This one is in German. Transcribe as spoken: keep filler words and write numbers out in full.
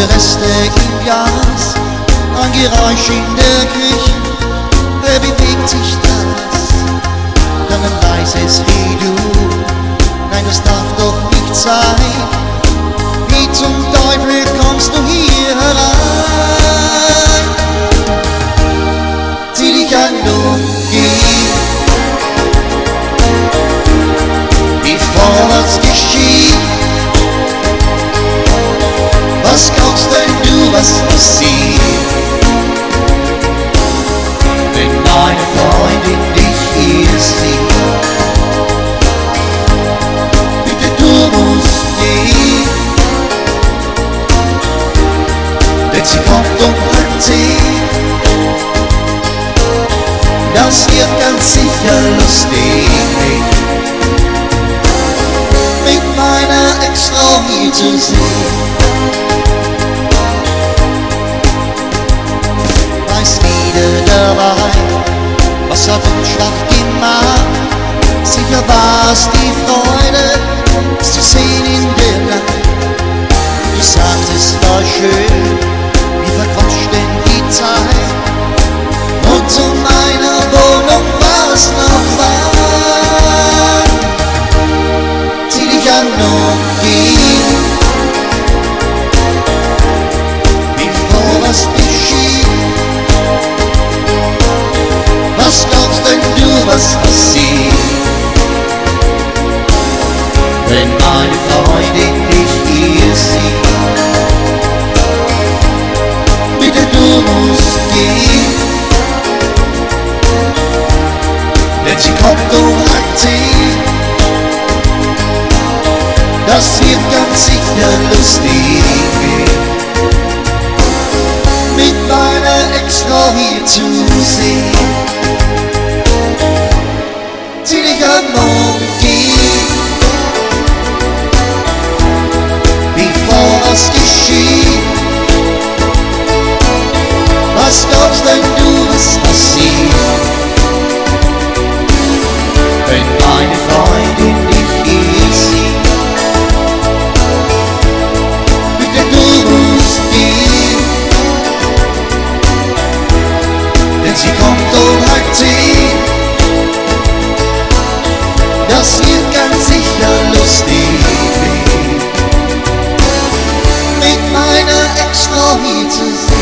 Rote Reste im Glas, ein Geräusch in der Küche. Wer bewegt sich das? Dann ein leises wie du. Nein, das darf doch nicht sein. Wie zum Teufel kommst du hier herein? Zieh dich an und geh, bevor was geschieht. Was glaubst denn du, was passiert, wenn meine Freundin dich hier sieht? Bitte, du musst gehen, denn sie kommt um halb zehn. Das wird ganz sicher lustig, mit meiner Ex-Frau hier zu sehen. Dabei, was hat uns schwach gemacht? Sicher war's die Freude, es zu sehen in der Nacht. Du sagst, es war schön, wie verquatscht denn die Zeit. Und zu meiner Wohnung war's noch weit. Zieh dich an und geh, bevor was geschieht. Was glaubst denn du, was passiert, wenn meine Freundin dich hier sieht? Bitte, du musst gehen, denn sie kommt um halb zehn. Das wird ganz sicher lustig, mit meiner Ex-Frau hier zu sehen. Zieh dich an und geh, bevor was geschieht. Was glaubst denn du, was passiert, wenn meine Freundin dich hier sieht? Bitte, du musst gehen, denn sie kommt um halb zehn. Das wird ganz sicher lustig, mit meiner Ex-Frau hier zu sein.